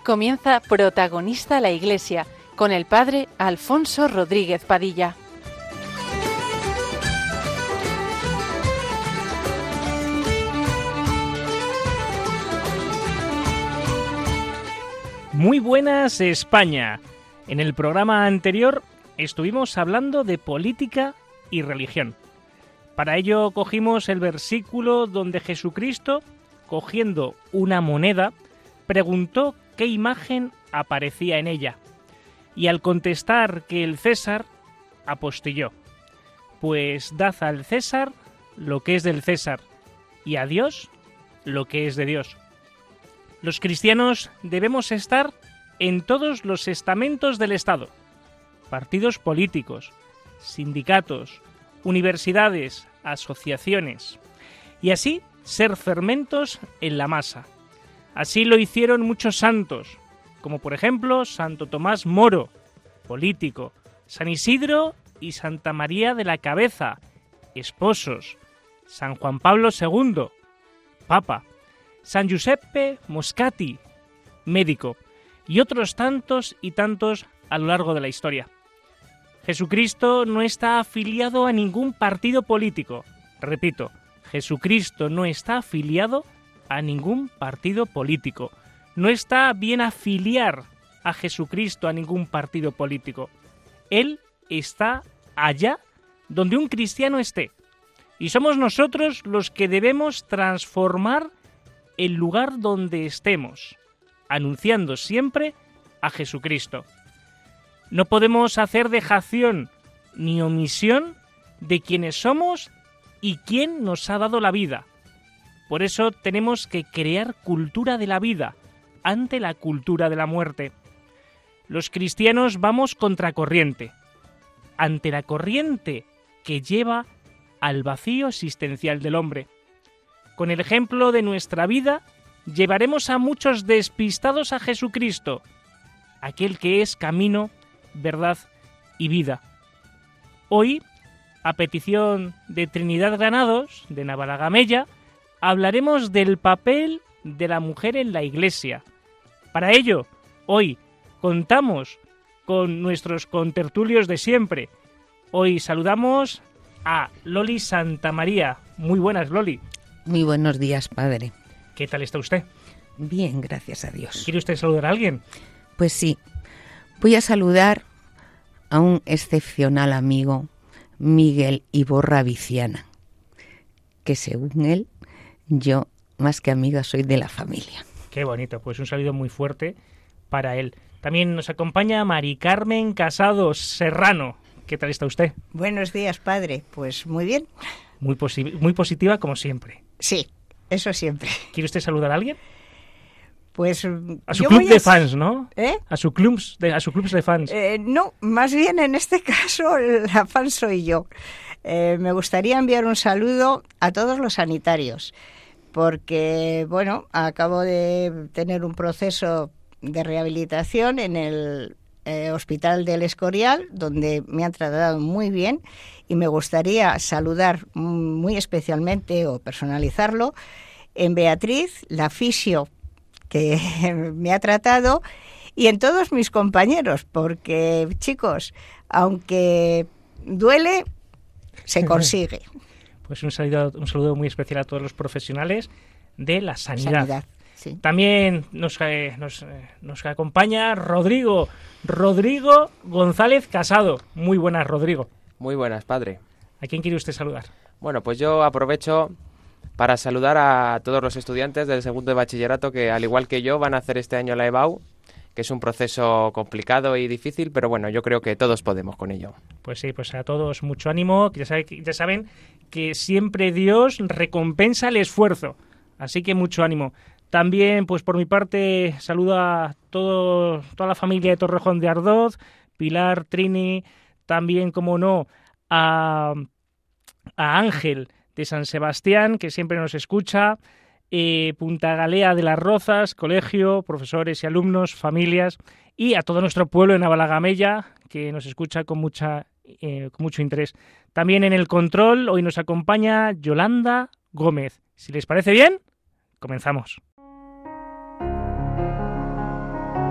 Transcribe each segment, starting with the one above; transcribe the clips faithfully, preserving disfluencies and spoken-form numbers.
comienza Protagonista la Iglesia, con el padre Alfonso Rodríguez Padilla. Muy buenas, España. En el programa anterior estuvimos hablando de política y religión. Para ello cogimos el versículo donde Jesucristo, cogiendo una moneda, preguntó qué imagen aparecía en ella. Y al contestar que el César, apostilló: pues dad al César lo que es del César, y a Dios lo que es de Dios. Los cristianos debemos estar en todos los estamentos del Estado: partidos políticos, sindicatos, universidades, asociaciones, y así ser fermentos en la masa. Así lo hicieron muchos santos, como por ejemplo Santo Tomás Moro, político, San Isidro y Santa María de la Cabeza, esposos, San Juan Pablo segundo, papa, San Giuseppe Moscati, médico, y otros tantos y tantos a lo largo de la historia. Jesucristo no está afiliado a ningún partido político. Repito, Jesucristo no está afiliado a ningún partido político. No está bien afiliar a Jesucristo a ningún partido político. Él está allá donde un cristiano esté. Y somos nosotros los que debemos transformar el lugar donde estemos, anunciando siempre a Jesucristo. No podemos hacer dejación ni omisión de quiénes somos y quién nos ha dado la vida. Por eso tenemos que crear cultura de la vida ante la cultura de la muerte. Los cristianos vamos contracorriente, ante la corriente que lleva al vacío existencial del hombre. Con el ejemplo de nuestra vida, llevaremos a muchos despistados a Jesucristo, aquel que es camino, verdad y vida. Hoy, a petición de Trinidad Granados, de Navalagamella, hablaremos del papel de la mujer en la Iglesia. Para ello, hoy contamos con nuestros contertulios de siempre. Hoy saludamos a Loli Santamaría. Muy buenas, Loli. Muy buenos días, padre. ¿Qué tal está usted? Bien, gracias a Dios. ¿Quiere usted saludar a alguien? Pues sí. Voy a saludar a un excepcional amigo, Miguel Iborra Viciana, que según él, yo, más que amiga, soy de la familia. Qué bonito, pues un saludo muy fuerte para él. También nos acompaña Mari Carmen Casado Serrano. ¿Qué tal está usted? Buenos días, padre. Pues muy bien. Muy, posi- muy positiva, como siempre. Sí, eso siempre. ¿Quiere usted saludar a alguien? Pues a su yo club voy de a... fans, ¿no? ¿Eh? A su club de, a su club de fans. Eh, no, más bien en este caso la fan soy yo. Eh, me gustaría enviar un saludo a todos los sanitarios, porque, bueno, acabo de tener un proceso de rehabilitación en el eh, Hospital del Escorial, donde me han tratado muy bien, y me gustaría saludar muy especialmente o personalizarlo en Beatriz, la fisio que me ha tratado, y en todos mis compañeros, porque, chicos, aunque duele, se consigue. Pues un saludo, un saludo muy especial a todos los profesionales de la sanidad. Sanidad, sí. También nos, eh, nos, eh, nos acompaña Rodrigo, Rodrigo González Casado. Muy buenas, Rodrigo. Muy buenas, padre. ¿A quién quiere usted saludar? Bueno, pues yo aprovecho para saludar a todos los estudiantes del segundo de bachillerato que, al igual que yo, van a hacer este año la E B A U, que es un proceso complicado y difícil, pero bueno, yo creo que todos podemos con ello. Pues sí, pues a todos mucho ánimo, ya saben, ya saben que siempre Dios recompensa el esfuerzo, así que mucho ánimo. También, pues por mi parte, saludo a todo, toda la familia de Torrejón de Ardoz, Pilar, Trini, también, como no, a, a Ángel de San Sebastián, que siempre nos escucha, eh, Punta Galea de las Rozas, colegio, profesores y alumnos, familias, y a todo nuestro pueblo de Navalagamella, que nos escucha con mucha eh, con mucho interés. También en el control hoy nos acompaña Yolanda Gómez. Si les parece bien, comenzamos.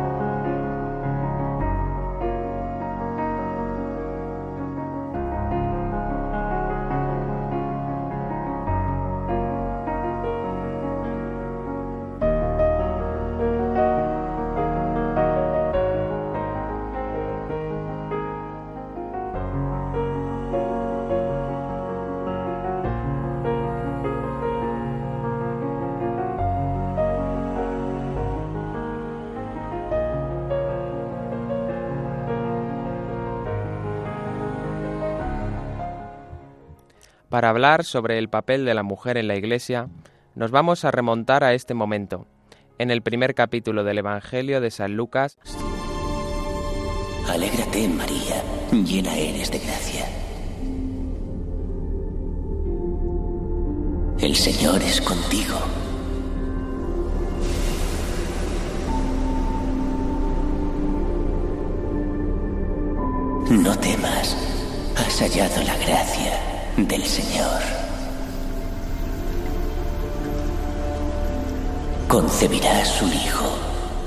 Para hablar sobre el papel de la mujer en la Iglesia, nos vamos a remontar a este momento, en el primer capítulo del Evangelio de San Lucas. Alégrate, María, llena eres de gracia. El Señor es contigo. No temas, has hallado la gracia del Señor. Concebirás un hijo,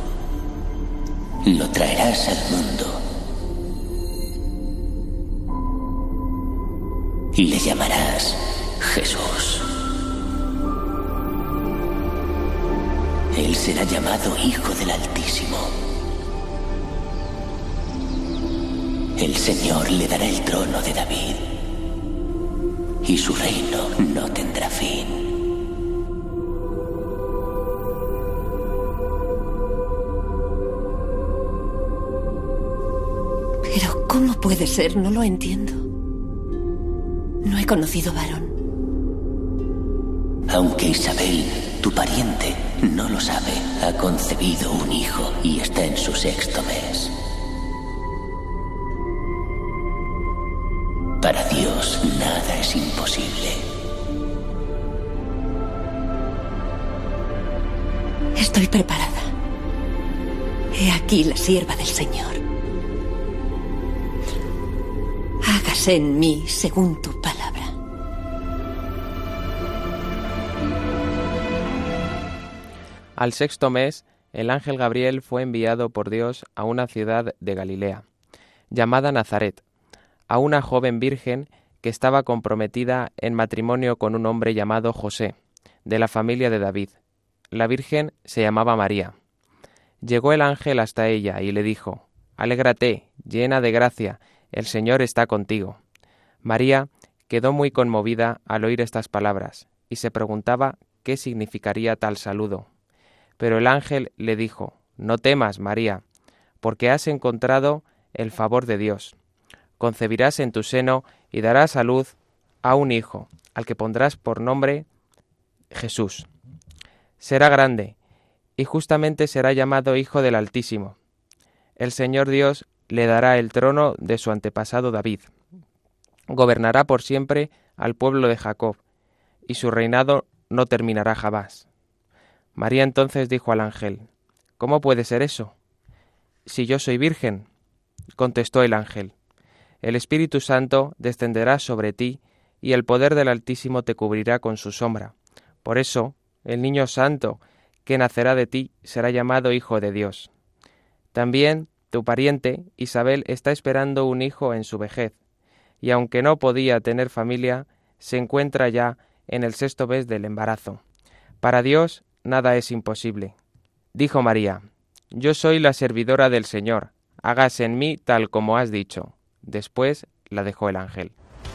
lo traerás al mundo y le llamarás Jesús. Él será llamado Hijo del Altísimo. El Señor le dará el trono de David y su reino no tendrá fin. Pero ¿cómo puede ser? No lo entiendo. No he conocido varón. Aunque Isabel, tu pariente, no lo sabe, ha concebido un hijo y está en su sexto mes. Para Dios nada es imposible. Estoy preparada. He aquí la sierva del Señor. Hágase en mí según tu palabra. Al sexto mes, el ángel Gabriel fue enviado por Dios a una ciudad de Galilea, llamada Nazaret, a una joven virgen que estaba comprometida en matrimonio con un hombre llamado José, de la familia de David. La virgen se llamaba María. Llegó el ángel hasta ella y le dijo: «Alégrate, llena de gracia, el Señor está contigo». María quedó muy conmovida al oír estas palabras y se preguntaba qué significaría tal saludo. Pero el ángel le dijo: «No temas, María, porque has encontrado el favor de Dios. Concebirás en tu seno y darás a luz a un hijo, al que pondrás por nombre Jesús. Será grande, y justamente será llamado Hijo del Altísimo. El Señor Dios le dará el trono de su antepasado David. Gobernará por siempre al pueblo de Jacob, y su reinado no terminará jamás». María entonces dijo al ángel: «¿Cómo puede ser eso? Si yo soy virgen». Contestó el ángel: «El Espíritu Santo descenderá sobre ti, y el poder del Altísimo te cubrirá con su sombra. Por eso, el niño santo que nacerá de ti será llamado Hijo de Dios. También tu pariente Isabel está esperando un hijo en su vejez, y aunque no podía tener familia, se encuentra ya en el sexto mes del embarazo. Para Dios nada es imposible». Dijo María: «Yo soy la servidora del Señor, hágase en mí tal como has dicho». Después la dejó el ángel.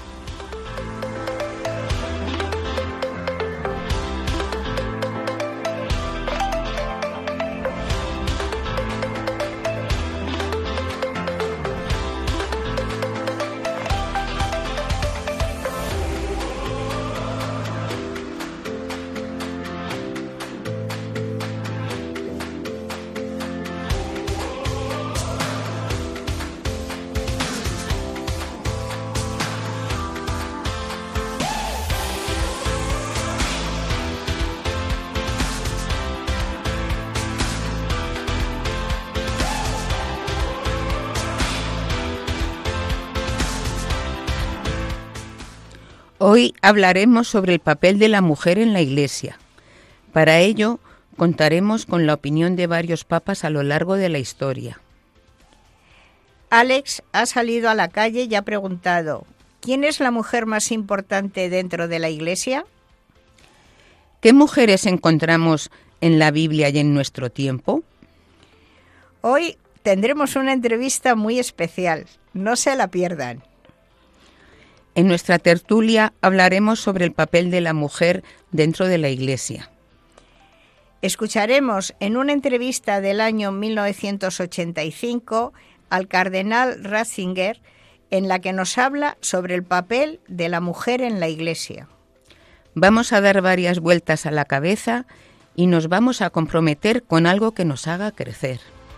Hoy hablaremos sobre el papel de la mujer en la Iglesia. Para ello, contaremos con la opinión de varios papas a lo largo de la historia. Alex ha salido a la calle y ha preguntado: ¿quién es la mujer más importante dentro de la Iglesia? ¿Qué mujeres encontramos en la Biblia y en nuestro tiempo? Hoy tendremos una entrevista muy especial. No se la pierdan. En nuestra tertulia hablaremos sobre el papel de la mujer dentro de la Iglesia. Escucharemos en una entrevista del año mil novecientos ochenta y cinco al cardenal Ratzinger en la que nos habla sobre el papel de la mujer en la Iglesia. Vamos a dar varias vueltas a la cabeza y nos vamos a comprometer con algo que nos haga crecer.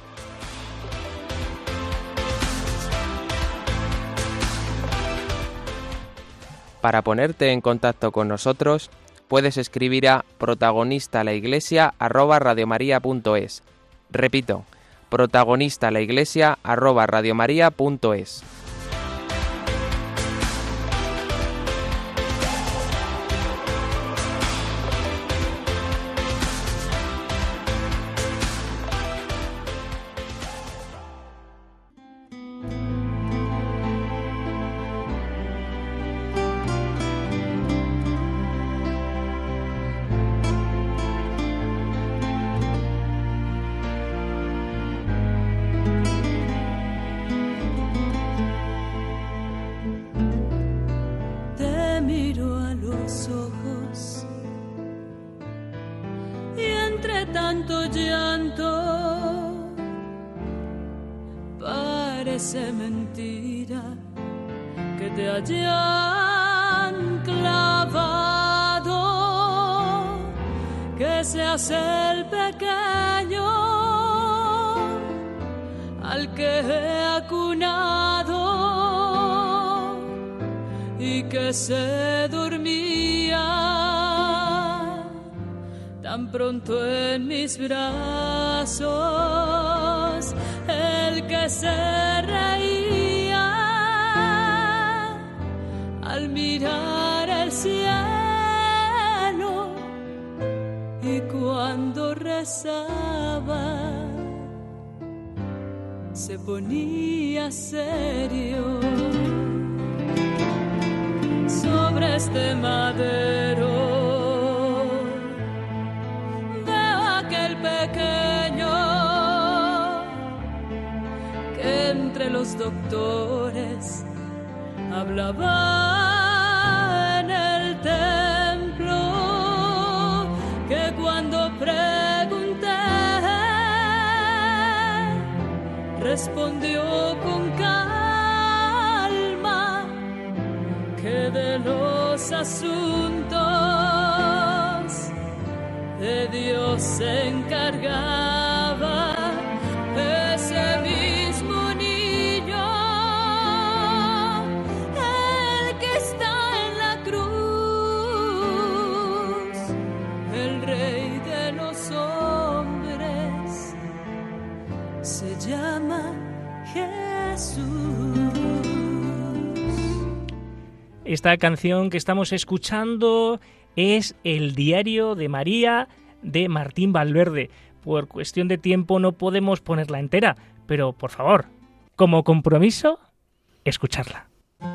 Para ponerte en contacto con nosotros, puedes escribir a protagonistalaiglesia arroba radiomaria punto es. Repito, protagonistalaiglesia arroba radiomaria punto es. Parece mentira que te hayan clavado, que seas el pequeño al que he acunado y que se dormía tan pronto en mis brazos, el que se reía al mirar el cielo y cuando rezaba se ponía serio. Sobre este madero veo aquel pequeño que entre los doctores hablaba en el templo, que cuando pregunté respondió con calma que de los asuntos de Dios se encargaba ese mismo niño, el que está en la cruz, el Rey de los hombres, se llama Jesús. Esta canción que estamos escuchando es El diario de María de Martín Valverde. Por cuestión de tiempo no podemos ponerla entera, pero por favor, como compromiso, escucharla.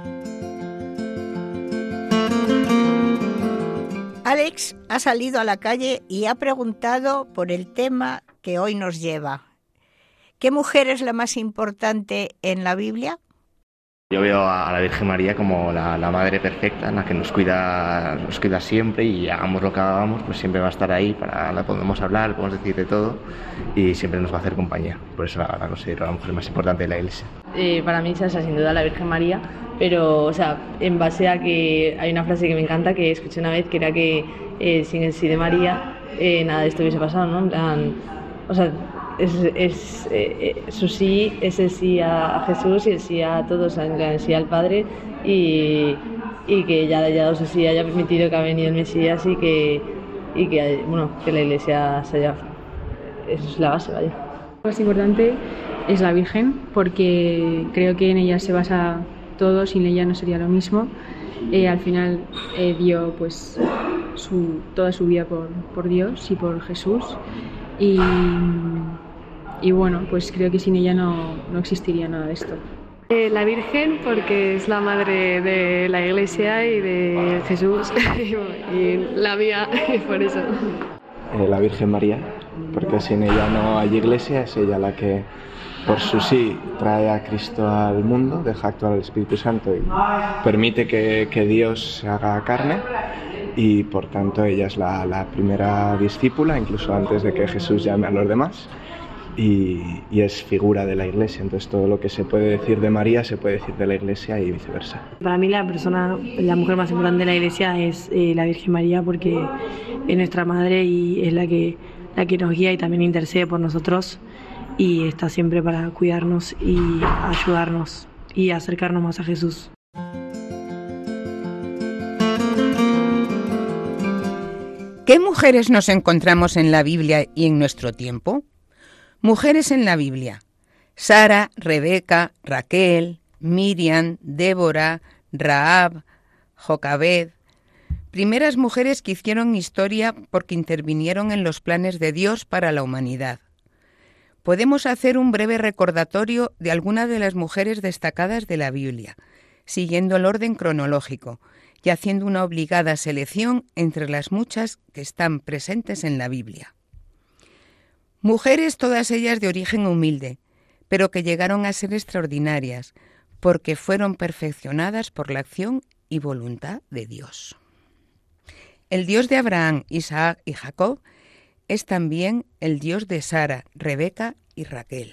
Alex ha salido a la calle y ha preguntado por el tema que hoy nos lleva. ¿Qué mujer es la más importante en la Biblia? Yo veo a la Virgen María como la, la madre perfecta, la que nos cuida, nos cuida siempre, y hagamos lo que hagamos, pues siempre va a estar ahí, para la podemos hablar, podemos decir de todo y siempre nos va a hacer compañía. Por eso la, la considero la mujer más importante de la Iglesia. Eh, para mí, o sea, sin duda la Virgen María, pero o sea, en base a que hay una frase que me encanta que escuché una vez, que era que eh, sin el sí de María eh, nada de esto hubiese pasado, ¿no? En plan, o sea, es, es eh, su sí es el sí a, a Jesús y el sí a todos, el sí al Padre, y, y que ya haya dado su sí, haya permitido que ha venido el Mesías y que, y que, bueno, que la Iglesia se haya... Eso es la base, vaya. Lo más importante es la Virgen, porque creo que en ella se basa todo, sin ella no sería lo mismo. Eh, al final eh, dio pues su, toda su vida por, por Dios y por Jesús, y, y bueno, pues creo que sin ella no, no existiría nada de esto. Eh, la Virgen, porque es la madre de la Iglesia y de Jesús, y, y la mía, por eso. Eh, la Virgen María, porque sin ella no hay Iglesia, es ella la que por su sí trae a Cristo al mundo, deja actuar al Espíritu Santo y permite que, que Dios se haga carne, y por tanto ella es la, la primera discípula, incluso antes de que Jesús llame a los demás, y, y es figura de la Iglesia. Entonces todo lo que se puede decir de María se puede decir de la Iglesia y viceversa. Para mí la persona, la mujer más importante de la Iglesia es eh, la Virgen María, porque es nuestra madre y es la que, la que nos guía y también intercede por nosotros y está siempre para cuidarnos y ayudarnos y acercarnos más a Jesús. ¿Qué mujeres nos encontramos en la Biblia y en nuestro tiempo? Mujeres en la Biblia: Sara, Rebeca, Raquel, Miriam, Débora, Rahab, Jocabed. Primeras mujeres que hicieron historia porque intervinieron en los planes de Dios para la humanidad. Podemos hacer un breve recordatorio de algunas de las mujeres destacadas de la Biblia, siguiendo el orden cronológico y haciendo una obligada selección entre las muchas que están presentes en la Biblia. Mujeres todas ellas de origen humilde, pero que llegaron a ser extraordinarias, porque fueron perfeccionadas por la acción y voluntad de Dios. El Dios de Abraham, Isaac y Jacob es también el Dios de Sara, Rebeca y Raquel.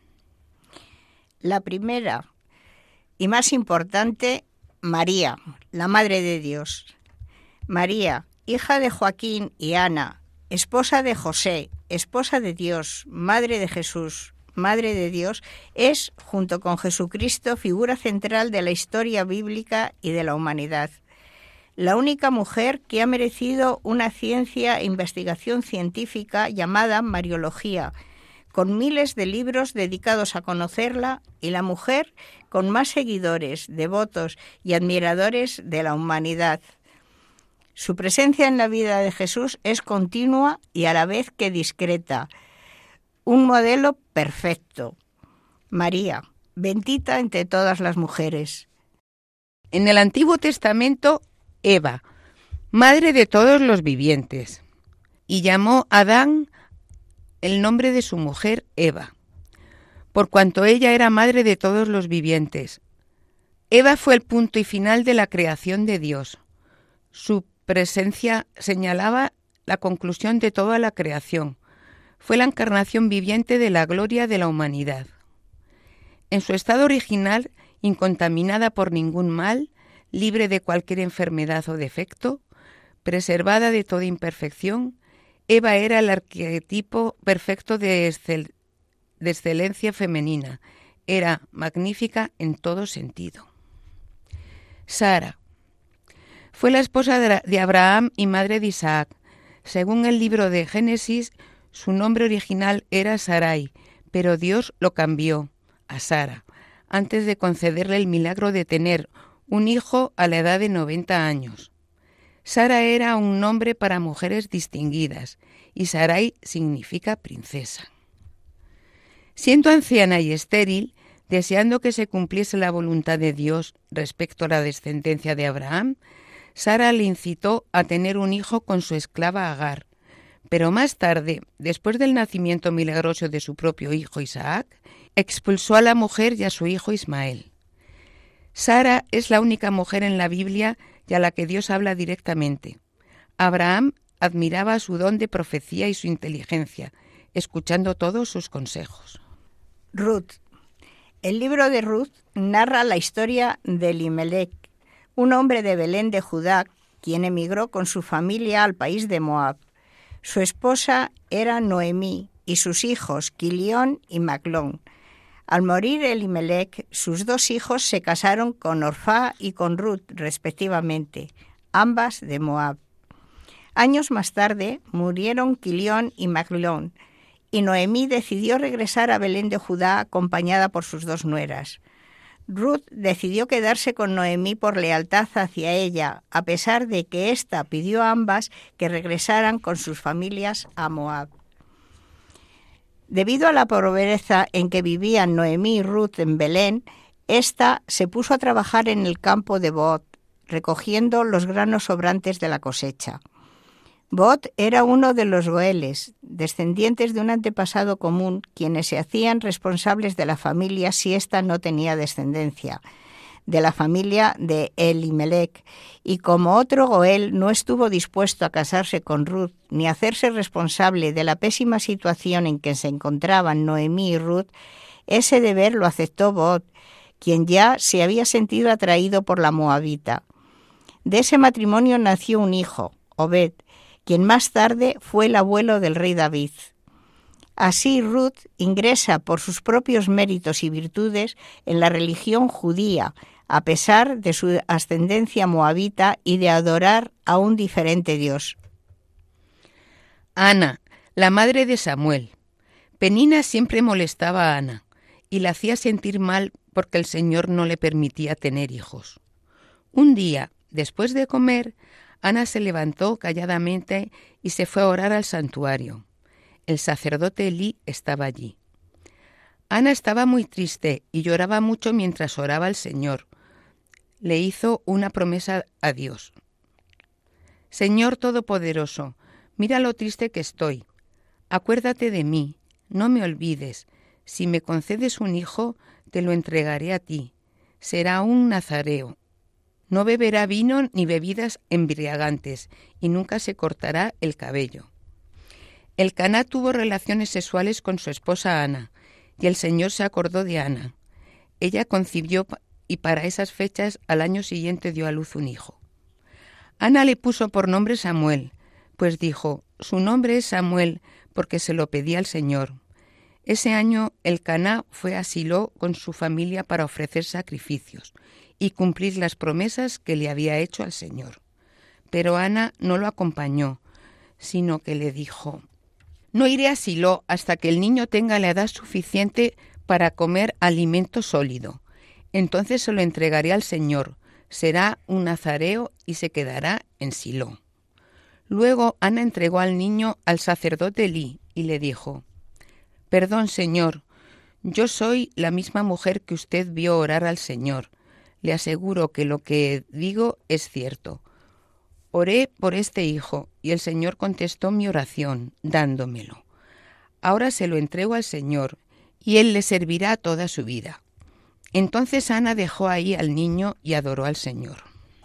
La primera y más importante, María, la Madre de Dios. María, hija de Joaquín y Ana, esposa de José, esposa de Dios, Madre de Jesús, Madre de Dios, es, junto con Jesucristo, figura central de la historia bíblica y de la humanidad. La única mujer que ha merecido una ciencia e investigación científica llamada Mariología, con miles de libros dedicados a conocerla, y la mujer con más seguidores, devotos y admiradores de la humanidad. Su presencia en la vida de Jesús es continua y a la vez que discreta. Un modelo perfecto. María, bendita entre todas las mujeres. En el Antiguo Testamento, Eva, madre de todos los vivientes, y llamó a Adán el nombre de su mujer Eva, por cuanto ella era madre de todos los vivientes. Eva fue el punto y final de la creación de Dios. Su presencia señalaba la conclusión de toda la creación. Fue la encarnación viviente de la gloria de la humanidad. En su estado original, incontaminada por ningún mal, libre de cualquier enfermedad o defecto, preservada de toda imperfección, Eva era el arquetipo perfecto de, excel- de excelencia femenina. Era magnífica en todo sentido. Sara fue la esposa de Abraham y madre de Isaac. Según el libro de Génesis, su nombre original era Sarai, pero Dios lo cambió a Sara, antes de concederle el milagro de tener un hijo a la edad de noventa años. Sara era un nombre para mujeres distinguidas y Sarai significa princesa. Siendo anciana y estéril, deseando que se cumpliese la voluntad de Dios respecto a la descendencia de Abraham, Sara le incitó a tener un hijo con su esclava Agar. Pero más tarde, después del nacimiento milagroso de su propio hijo Isaac, expulsó a la mujer y a su hijo Ismael. Sara es la única mujer en la Biblia y a la que Dios habla directamente. Abraham admiraba su don de profecía y su inteligencia, escuchando todos sus consejos. Ruth. El libro de Ruth narra la historia de Elimelec, un hombre de Belén de Judá, quien emigró con su familia al país de Moab. Su esposa era Noemí y sus hijos Quilión y Maclón. Al morir Elimelec, sus dos hijos se casaron con Orfá y con Ruth, respectivamente, ambas de Moab. Años más tarde murieron Quilión y Maclón, y Noemí decidió regresar a Belén de Judá acompañada por sus dos nueras. Ruth decidió quedarse con Noemí por lealtad hacia ella, a pesar de que ésta pidió a ambas que regresaran con sus familias a Moab. Debido a la pobreza en que vivían Noemí y Ruth en Belén, ésta se puso a trabajar en el campo de Boaz, recogiendo los granos sobrantes de la cosecha. Boaz era uno de los goeles, descendientes de un antepasado común, quienes se hacían responsables de la familia si ésta no tenía descendencia. de la familia de Elimelech, y como otro Goel no estuvo dispuesto a casarse con Ruth ni a hacerse responsable de la pésima situación en que se encontraban Noemí y Ruth, ese deber lo aceptó Booz, quien ya se había sentido atraído por la moabita. De ese matrimonio nació un hijo, Obed, quien más tarde fue el abuelo del rey David. Así Ruth ingresa por sus propios méritos y virtudes en la religión judía, a pesar de su ascendencia moabita y de adorar a un diferente Dios. Ana, la madre de Samuel. Penina siempre molestaba a Ana y la hacía sentir mal porque el Señor no le permitía tener hijos. Un día, después de comer, Ana se levantó calladamente y se fue a orar al santuario. El sacerdote Elí estaba allí. Ana estaba muy triste y lloraba mucho mientras oraba al Señor. Le hizo una promesa a Dios. Señor Todopoderoso, mira lo triste que estoy. Acuérdate de mí, no me olvides. Si me concedes un hijo, te lo entregaré a ti. Será un nazareo. No beberá vino ni bebidas embriagantes y nunca se cortará el cabello. Elcaná tuvo relaciones sexuales con su esposa Ana, y el Señor se acordó de Ana. Ella concibió y para esas fechas al año siguiente dio a luz un hijo. Ana le puso por nombre Samuel, pues dijo, su nombre es Samuel porque se lo pedí al Señor. Ese año Elcaná fue a Silo con su familia para ofrecer sacrificios y cumplir las promesas que le había hecho al Señor. Pero Ana no lo acompañó, sino que le dijo, no iré a Silo hasta que el niño tenga la edad suficiente para comer alimento sólido. Entonces se lo entregaré al Señor, será un nazareo y se quedará en Silo. Luego Ana entregó al niño al sacerdote Elí y le dijo, perdón, Señor, yo soy la misma mujer que usted vio orar al Señor. Le aseguro que lo que digo es cierto. Oré por este hijo y el Señor contestó mi oración, dándomelo. Ahora se lo entrego al Señor y Él le servirá toda su vida. Entonces Ana dejó ahí al niño y adoró al Señor.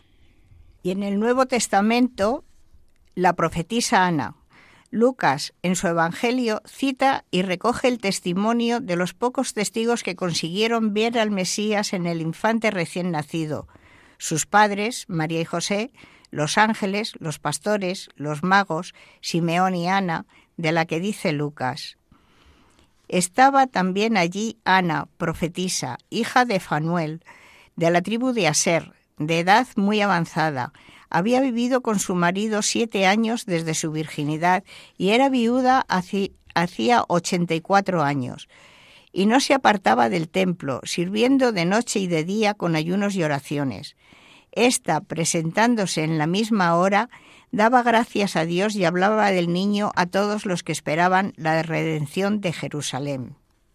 Y en el Nuevo Testamento, la profetisa Ana. Lucas, en su Evangelio, cita y recoge el testimonio de los pocos testigos que consiguieron ver al Mesías en el infante recién nacido. Sus padres, María y José, los ángeles, los pastores, los magos, Simeón y Ana, de la que dice Lucas. Estaba también allí Ana, profetisa, hija de Fanuel, de la tribu de Aser, de edad muy avanzada. Había vivido con su marido siete años desde su virginidad y era viuda hacía ochenta y cuatro años. Y no se apartaba del templo, sirviendo de noche y de día con ayunos y oraciones. Esta, presentándose en la misma hora, daba gracias a Dios y hablaba del niño a todos los que esperaban la redención de Jerusalén.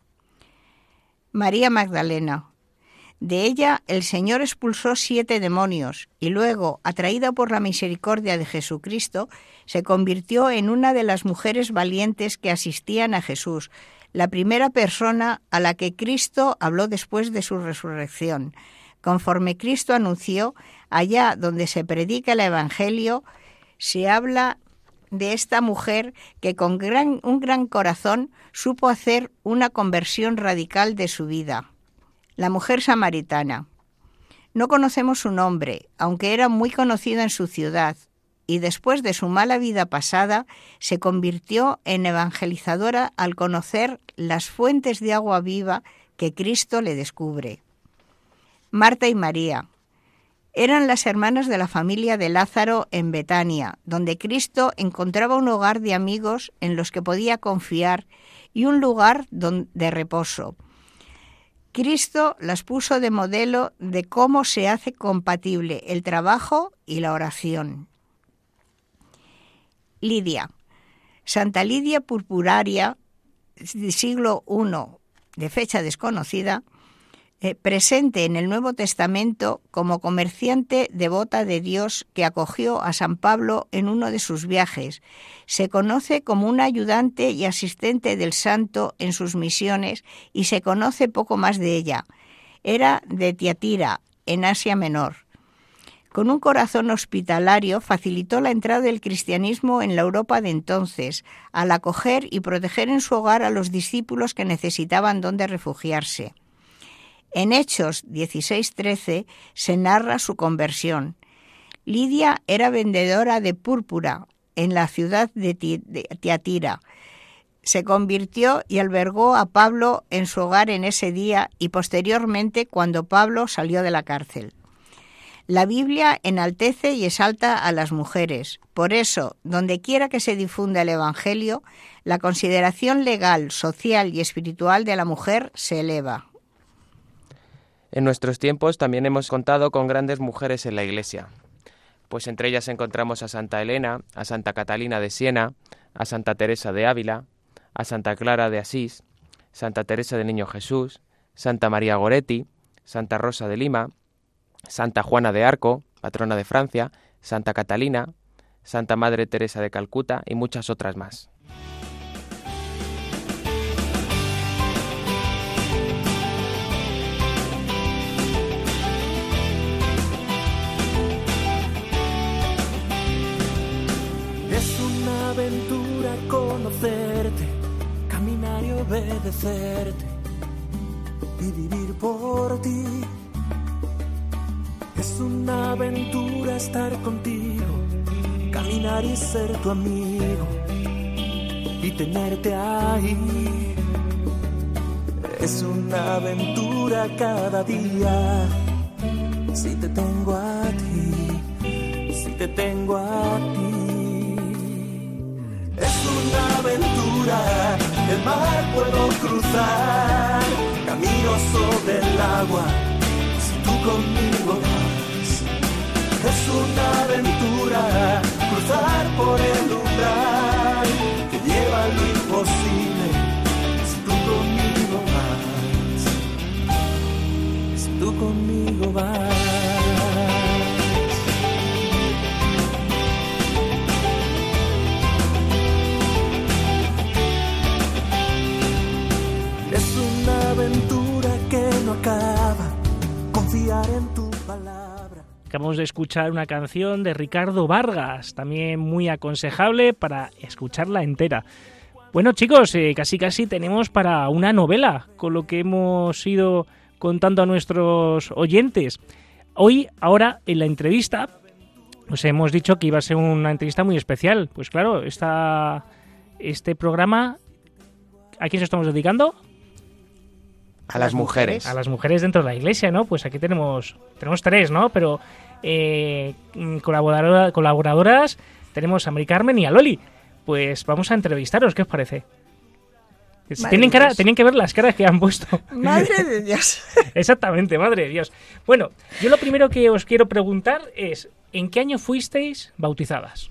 María Magdalena. De ella el Señor expulsó siete demonios y luego, atraída por la misericordia de Jesucristo, se convirtió en una de las mujeres valientes que asistían a Jesús, la primera persona a la que Cristo habló después de su resurrección. Conforme Cristo anunció, allá donde se predica el Evangelio, se habla de esta mujer que con gran, un gran corazón supo hacer una conversión radical de su vida. La mujer samaritana. No conocemos su nombre, aunque era muy conocida en su ciudad, y después de su mala vida pasada, se convirtió en evangelizadora al conocer las fuentes de agua viva que Cristo le descubre. Marta y María. Eran las hermanas de la familia de Lázaro en Betania, donde Cristo encontraba un hogar de amigos en los que podía confiar y un lugar de reposo. Cristo las puso de modelo de cómo se hace compatible el trabajo y la oración. Lidia. Santa Lidia Purpuraria, siglo primero, de fecha desconocida, Eh, presente en el Nuevo Testamento como comerciante devota de Dios que acogió a San Pablo en uno de sus viajes. Se conoce como una ayudante y asistente del santo en sus misiones y se conoce poco más de ella. Era de Tiatira, en Asia Menor. Con un corazón hospitalario facilitó la entrada del cristianismo en la Europa de entonces, al acoger y proteger en su hogar a los discípulos que necesitaban donde refugiarse. En Hechos dieciséis trece se narra su conversión. Lidia era vendedora de púrpura en la ciudad de Tiatira. Se convirtió y albergó a Pablo en su hogar en ese día y posteriormente cuando Pablo salió de la cárcel. La Biblia enaltece y exalta a las mujeres. Por eso, donde quiera que se difunda el Evangelio, la consideración legal, social y espiritual de la mujer se eleva. En nuestros tiempos también hemos contado con grandes mujeres en la Iglesia, pues entre ellas encontramos a Santa Elena, a Santa Catalina de Siena, a Santa Teresa de Ávila, a Santa Clara de Asís, Santa Teresa del Niño Jesús, Santa María Goretti, Santa Rosa de Lima, Santa Juana de Arco, patrona de Francia, Santa Catalina, Santa Madre Teresa de Calcuta y muchas otras más. Es una aventura conocerte, caminar y obedecerte y vivir por ti. Es una aventura estar contigo, caminar y ser tu amigo y tenerte ahí. Es una aventura cada día, si te tengo a ti, si te tengo a ti. Es una aventura, el mar puedo cruzar, camino sobre el agua, si tú conmigo vas. Es una aventura, cruzar por el umbral que lleva lo imposible, si tú conmigo vas, si tú conmigo vas. Es una aventura que no acaba, confiar en tu palabra. Acabamos de escuchar una canción de Ricardo Vargas, también muy aconsejable para escucharla entera. Bueno, chicos, eh, casi casi tenemos para una novela con lo que hemos ido contando a nuestros oyentes. Hoy, ahora, en la entrevista, os hemos dicho que iba a ser una entrevista muy especial. Pues claro, esta, este programa, ¿a quién se estamos dedicando? A las mujeres. A las mujeres dentro de la Iglesia, ¿no? Pues aquí tenemos tenemos tres, ¿no? Pero eh, colaboradora, colaboradoras tenemos a Mari Carmen y a Loli. Pues vamos a entrevistaros, ¿qué os parece? Tienen, cara, tienen que ver las caras que han puesto. Madre de Dios. Exactamente, madre de Dios. Bueno, yo lo primero que os quiero preguntar es, ¿en qué año fuisteis bautizadas?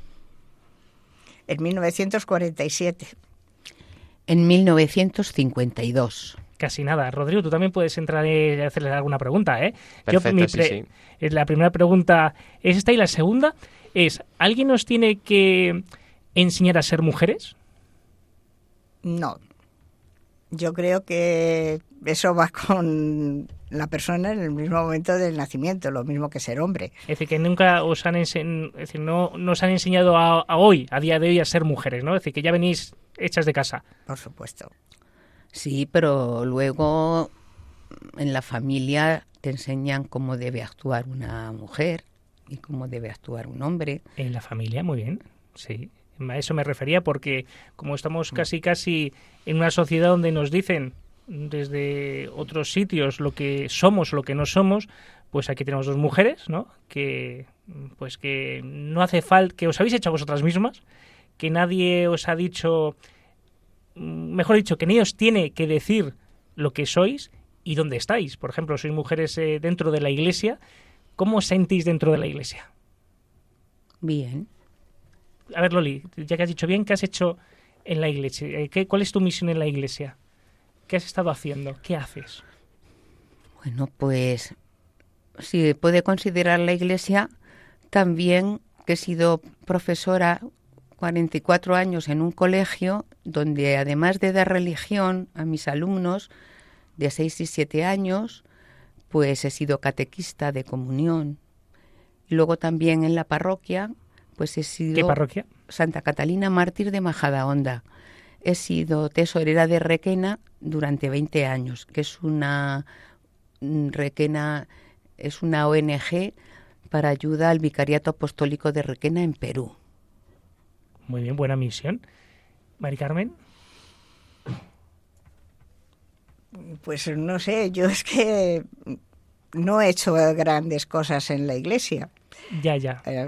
En mil novecientos cuarenta y siete. En mil novecientos cincuenta y dos. Casi nada. Rodrigo, tú también puedes entrar y hacerle alguna pregunta, ¿eh? Perfecto, Yo, mi sí, pre- sí. La primera pregunta es esta y la segunda es, ¿alguien nos tiene que enseñar a ser mujeres? No. Yo creo que eso va con la persona en el mismo momento del nacimiento, lo mismo que ser hombre. Es decir, que nunca os han ense- es decir, no nos han enseñado a, a hoy, a día de hoy, a ser mujeres, ¿no? Es decir, que ya venís hechas de casa. Por supuesto. Sí, pero luego en la familia te enseñan cómo debe actuar una mujer y cómo debe actuar un hombre. En la familia, muy bien, sí. A eso me refería porque como estamos casi casi en una sociedad donde nos dicen desde otros sitios lo que somos o lo que no somos, pues aquí tenemos dos mujeres, ¿no? Que pues que no hace falta, que os habéis hecho a vosotras mismas, que nadie os ha dicho, mejor dicho, que nadie os tiene que decir lo que sois y dónde estáis. Por ejemplo, sois mujeres eh, dentro de la Iglesia. ¿Cómo os sentís dentro de la Iglesia? Bien. A ver, Loli, ya que has dicho bien, ¿qué has hecho en la Iglesia? ¿Qué, ¿Cuál es tu misión en la Iglesia? ¿Qué has estado haciendo? ¿Qué haces? Bueno, pues si puede considerar la Iglesia también que he sido profesora cuarenta y cuatro años en un colegio donde además de dar religión a mis alumnos de seis y siete años, pues he sido catequista de comunión. Luego también en la parroquia, pues he sido... ¿Qué parroquia? Santa Catalina Mártir de Majadahonda. He sido tesorera de Requena durante veinte años, que es una Requena, es una O N G para ayuda al Vicariato Apostólico de Requena en Perú. Muy bien, buena misión. Mari Carmen. Pues no sé, yo es que no he hecho grandes cosas en la iglesia. Ya, ya. Eh,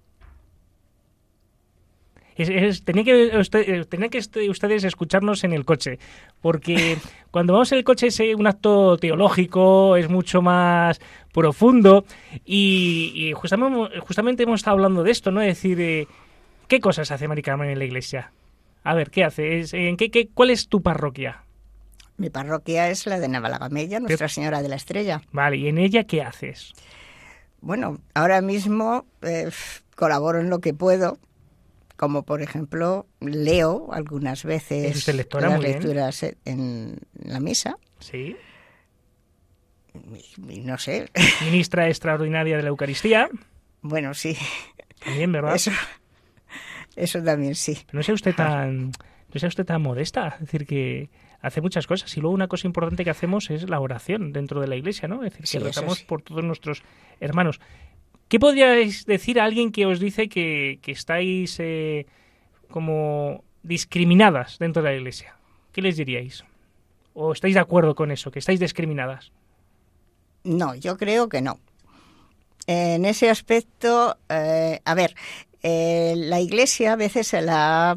Es, es, tenía que, usted, tenía que ustedes escucharnos en el coche, porque cuando vamos en el coche es un acto teológico, es mucho más profundo, y, y justamente, justamente hemos estado hablando de esto, ¿no? Es decir, eh, ¿qué cosas hace Mari Carmen en la iglesia? A ver, ¿qué hace? Es, ¿en qué, qué, ¿Cuál es tu parroquia? Mi parroquia es la de Navalagamella, Nuestra Señora de la Estrella. Vale, ¿y en ella qué haces? Bueno, ahora mismo eh, colaboro en lo que puedo, como por ejemplo leo algunas veces ¿Es usted lectora? las Muy lecturas bien. En la misa. Sí. Y, y no sé. Ministra extraordinaria de la Eucaristía. Bueno, sí. También, ¿verdad? Eso, eso también sí. Pero no sea usted tan, no sea usted tan modesta, es decir que hace muchas cosas. Y luego una cosa importante que hacemos es la oración dentro de la iglesia, ¿no? Es decir, Sí, que rezamos sí. por todos nuestros hermanos. ¿Qué podríais decir a alguien que os dice que, que estáis eh, como discriminadas dentro de la iglesia? ¿Qué les diríais? ¿O estáis de acuerdo con eso, que estáis discriminadas? No, yo creo que no. En ese aspecto, eh, a ver, eh, la iglesia a veces se la ha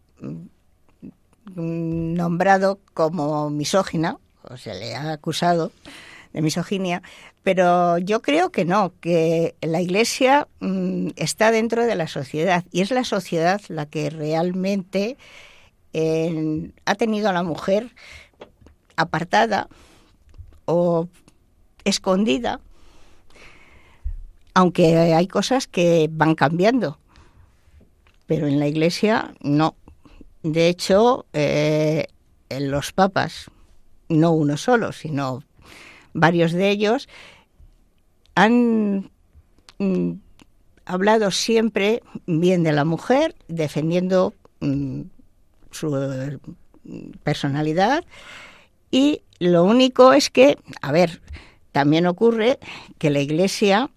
nombrado como misógina, o se le ha acusado de misoginia, pero yo creo que no, que la Iglesia mmm, está dentro de la sociedad y es la sociedad la que realmente eh, ha tenido a la mujer apartada o escondida, aunque hay cosas que van cambiando, pero en la Iglesia no. De hecho, eh, los papas, no uno solo, sino varios de ellos, han mm, hablado siempre bien de la mujer, defendiendo mm, su eh, personalidad, y lo único es que, a ver, también ocurre que la Iglesia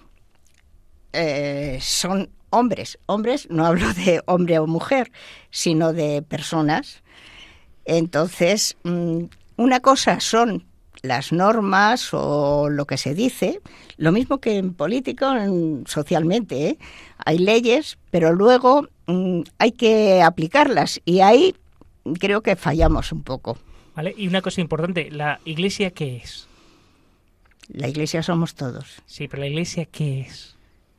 eh, son hombres, hombres, no hablo de hombre o mujer, sino de personas. Entonces, mm, una cosa son las normas o lo que se dice, lo mismo que en política, en, socialmente, ¿eh? Hay leyes, pero luego mmm, hay que aplicarlas y ahí creo que fallamos un poco. Vale, y una cosa importante, ¿la Iglesia qué es? La Iglesia somos todos. Sí, pero ¿la Iglesia qué es?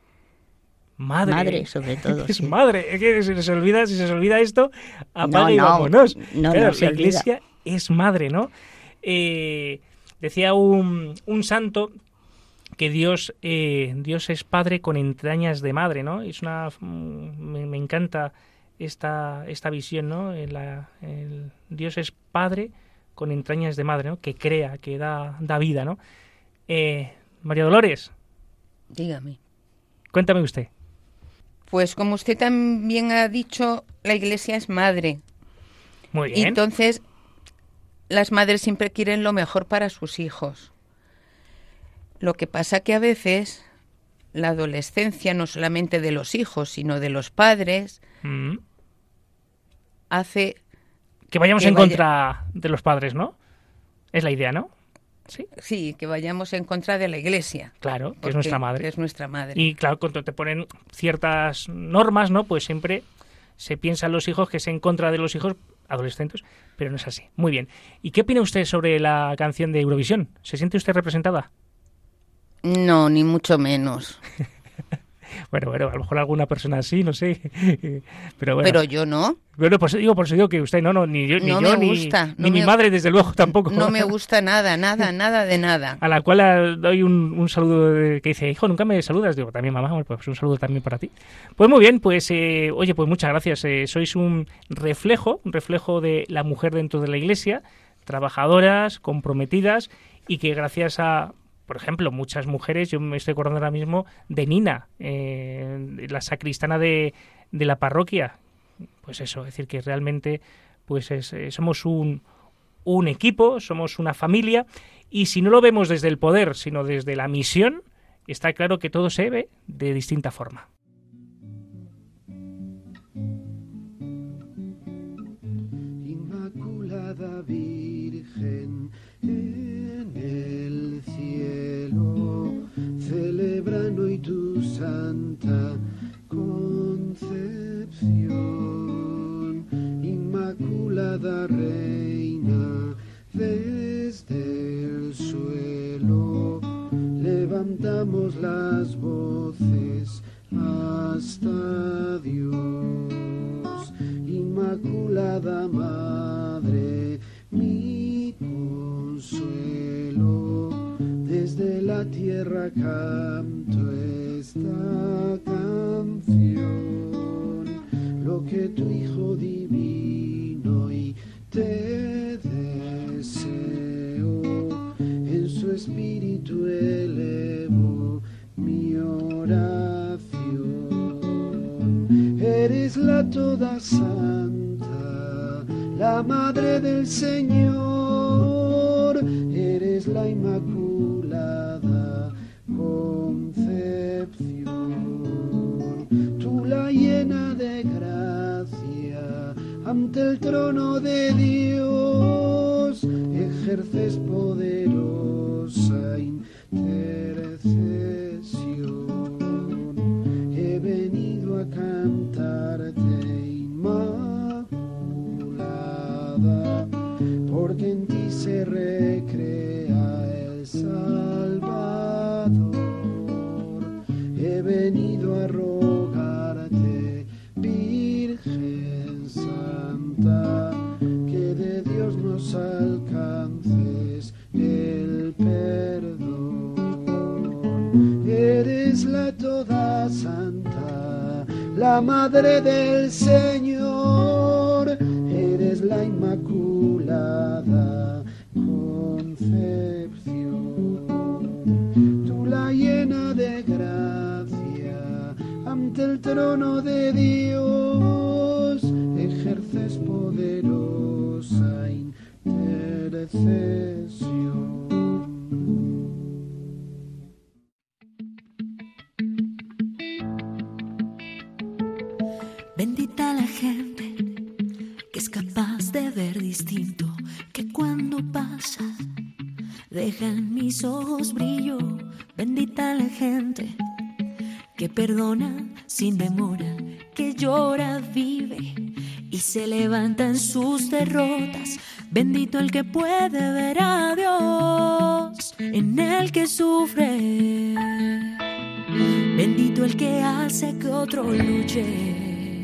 Madre. Madre, sobre todo. Es sí. madre. Es que si se olvida, si se olvida esto, apaga no, y no, vámonos. No, claro, no se la olvida. Iglesia es madre, ¿no? Eh, decía un, un santo que Dios eh, Dios es padre con entrañas de madre, ¿no? Es una me, me encanta esta esta visión, ¿no? La, el, Dios es padre con entrañas de madre, ¿no? Que crea, que da da vida, ¿no? Eh, María Dolores. Dígame. Cuéntame usted. Pues como usted también ha dicho, la Iglesia es madre. Muy bien. Y entonces, las madres siempre quieren lo mejor para sus hijos. Lo que pasa que a veces la adolescencia, no solamente de los hijos, sino de los padres, mm. hace... Que vayamos que en vaya... contra de los padres, ¿no? Es la idea, ¿no? Sí. Sí, que vayamos en contra de la Iglesia. Claro, que es nuestra madre. Es nuestra madre. Y claro, cuando te ponen ciertas normas, ¿no? Pues siempre se piensan los hijos que es en contra de los hijos adolescentes, pero no es así. Muy bien. ¿Y qué opina usted sobre la canción de Eurovisión? ¿Se siente usted representada? No, ni mucho menos. Bueno, bueno, a lo mejor alguna persona así, no sé. Pero bueno. Pero yo no. Bueno, pues digo, por eso digo que usted no, no, ni yo, ni, no yo, me ni, gusta, ni no mi me, madre, desde luego, tampoco. No me gusta nada, nada, nada de nada. A la cual doy un, un saludo de, que dice, hijo, nunca me saludas. Digo, también mamá, pues un saludo también para ti. Pues muy bien, pues eh, oye, pues muchas gracias. Eh, sois un reflejo, un reflejo de la mujer dentro de la Iglesia, trabajadoras, comprometidas, y que gracias a por ejemplo, muchas mujeres, yo me estoy acordando ahora mismo de Nina, eh, la sacristana de, de la parroquia. Pues eso, es decir, que realmente pues es, eh, somos un, un equipo, somos una familia, y si no lo vemos desde el poder, sino desde la misión, está claro que todo se ve de distinta forma. Inmaculada Virgen, en el cielo celebran hoy tu santa concepción. Inmaculada Reina, desde el suelo levantamos las voces hasta Dios. Inmaculada Madre, mi consuelo, desde la tierra canto esta canción. Lo que tu Hijo divino y te deseo, en su espíritu elevo mi oración. Eres la toda santa, la madre del Señor, eres la inmaculada concepción. Tú la llena de gracia, ante el trono de Dios ejerces poderosa intercesión. He venido a cantarte, Inmaculada, porque en ti se recrea el Salvador. He venido a rogarte, Virgen Santa, que de Dios nos alcances el perdón. Eres la toda santa, la madre del Señor, eres la inmaculada concepción. Tú la llena de gracia, ante el trono de Dios ejerces poderosa intercesión. Bendita la gente que es capaz de ver distinto, que cuando pasa deja en mis ojos brillo. Bendita la gente que perdona sin demora, que llora, vive y se levanta en sus derrotas. Bendito el que puede ver a Dios en el que sufre. Bendito el que hace que otro luche.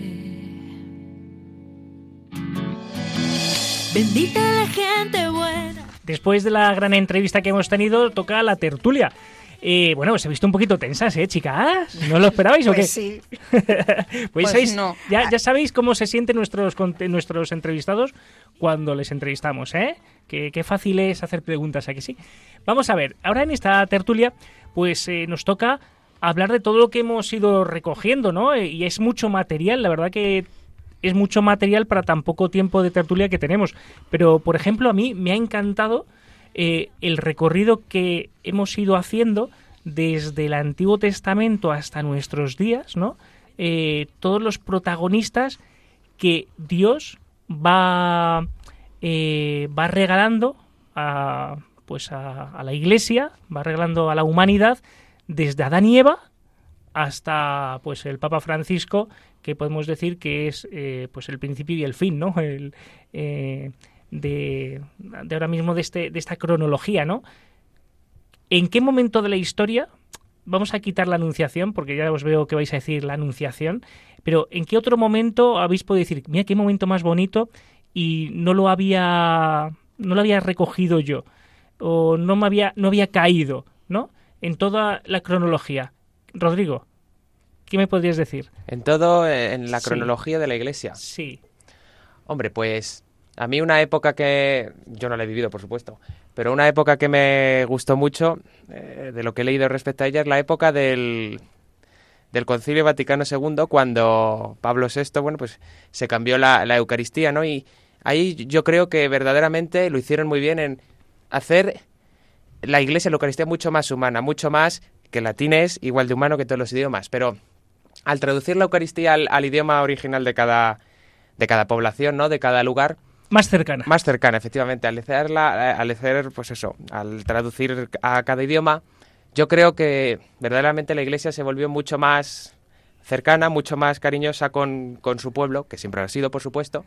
Bendita la gente buena. Después de la gran entrevista que hemos tenido, toca la tertulia. Eh, bueno, os he visto un poquito tensas, ¿eh, chicas? ¿No lo esperabais o qué? Pues sí. pues pues ¿sabéis? no. Ya, ya sabéis cómo se sienten nuestros, nuestros entrevistados cuando les entrevistamos, ¿eh? Qué, qué fácil es hacer preguntas, ¿a que sí? Vamos a ver, ahora en esta tertulia, pues eh, nos toca hablar de todo lo que hemos ido recogiendo, ¿no? Eh, y es mucho material, la verdad que es mucho material para tan poco tiempo de tertulia que tenemos. Pero, por ejemplo, a mí me ha encantado Eh, el recorrido que hemos ido haciendo desde el Antiguo Testamento hasta nuestros días, ¿no? Eh, todos los protagonistas que Dios va, eh, va regalando a, pues a, a la Iglesia, va regalando a la humanidad desde Adán y Eva hasta pues el Papa Francisco, que podemos decir que es eh, pues el principio y el fin, ¿no? El, eh, De, de ahora mismo de, este, de esta cronología, ¿no? ¿En qué momento de la historia, vamos a quitar la anunciación, porque ya os veo que vais a decir la anunciación, pero ¿en qué otro momento habéis podido decir, mira qué momento más bonito y no lo había no lo había recogido yo, o no me había no había caído, ¿no? En toda la cronología. Rodrigo, ¿qué me podrías decir? En todo, en la Sí. cronología de la Iglesia. Sí. Hombre, pues A mí una época que... Yo no la he vivido, por supuesto, pero una época que me gustó mucho, eh, de lo que he leído respecto a ella, es la época del... del Concilio Vaticano segundo, cuando Pablo sexto, bueno, pues se cambió la, la Eucaristía, ¿no? Y ahí yo creo que verdaderamente lo hicieron muy bien en hacer la Iglesia, la Eucaristía, mucho más humana, mucho más, que el latín es igual de humano que todos los idiomas, pero al traducir la Eucaristía al, al idioma original de cada, de cada población, ¿no? De cada lugar... Más cercana. Más cercana, efectivamente. Al hacerla, al hacer, pues eso, al traducir a cada idioma... Yo creo que verdaderamente la Iglesia se volvió mucho más cercana, mucho más cariñosa con, con su pueblo, que siempre lo ha sido, por supuesto,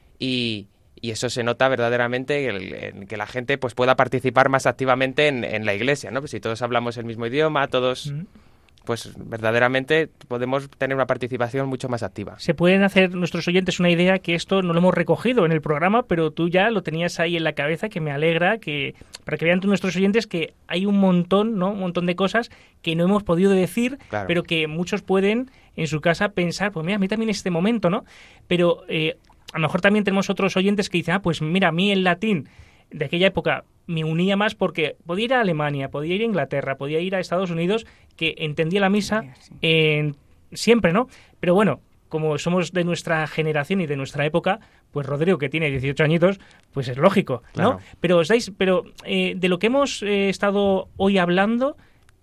y, y eso se nota verdaderamente en, en que la gente pues pueda participar más activamente en, en la Iglesia, ¿no? Pues si todos hablamos el mismo idioma, todos... Mm. Pues verdaderamente podemos tener una participación mucho más activa. Se pueden hacer nuestros oyentes una idea que esto no lo hemos recogido en el programa, pero tú ya lo tenías ahí en la cabeza, que me alegra, que para que vean nuestros oyentes que hay un montón, ¿no? Un montón de cosas que no hemos podido decir, claro, pero que muchos pueden en su casa pensar, pues mira, a mí también este momento, ¿no? Pero eh, a lo mejor también tenemos otros oyentes que dicen, ah, pues mira, a mí el latín de aquella época me unía más porque podía ir a Alemania, podía ir a Inglaterra, podía ir a Estados Unidos, que entendía la misa en, siempre, ¿no? Pero bueno, como somos de nuestra generación y de nuestra época, pues Rodrigo, que tiene dieciocho añitos, pues es lógico, ¿no? Claro. Pero os dais, pero eh, de lo que hemos eh, estado hoy hablando,